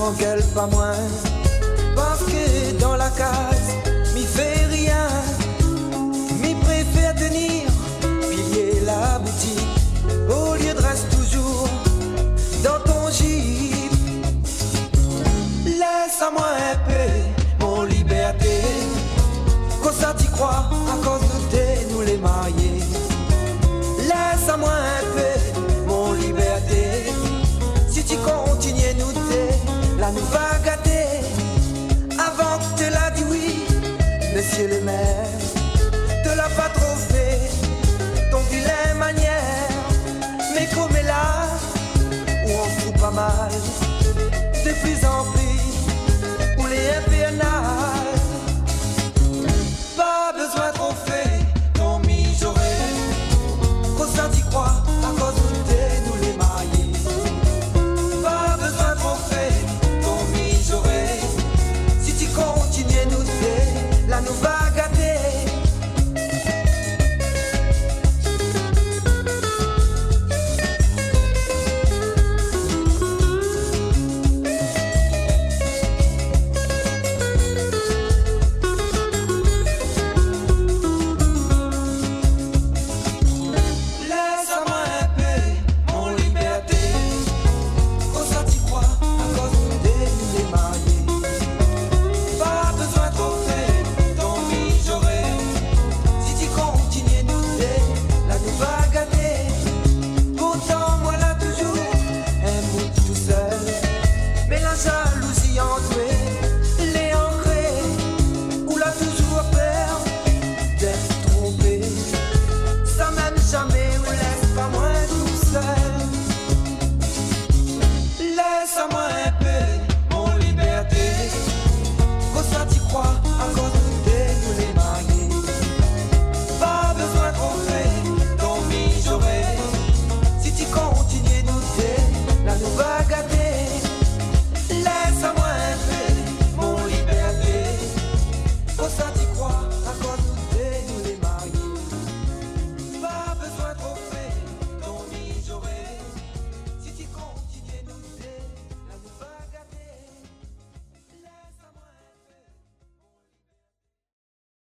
qu'elle pas moins. Parce que dans la case, m'y fait rien. M'y préfère tenir, piller la boutique. Au lieu de rester toujours dans ton jeep. Laisse-moi un peu mon liberté. Quand ça t'y crois, à cause de t'es nous les mariés. Laisse-moi un peu mon liberté. Si tu continues nous t'es, là nous va gâter. Avant que te l'a dit oui, monsieur le maire, te l'a pas trop fait, ton vilain manière. Mais comme est là, où on se fout pas mal, de plus en plus.